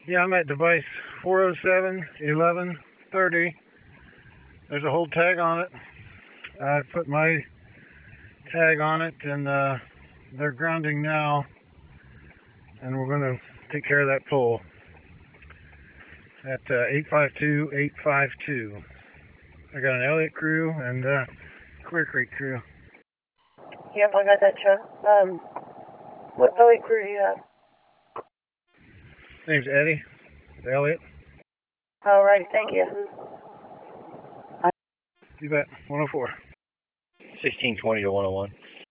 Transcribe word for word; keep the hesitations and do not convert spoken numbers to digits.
Yeah, I'm at device four oh seven, eleven, thirty. There's a hold tag on it. I put my tag on it, and uh, they're grounding now, and we're going to take care of that pole at uh, eight five two, eight five two. I got an Elliott crew and uh, Clear Creek crew. Yep, I got that truck. Um, what Elliott crew do you have? Name's Eddie. Elliott. All right, thank you. You bet. one oh four. sixteen twenty to one oh one.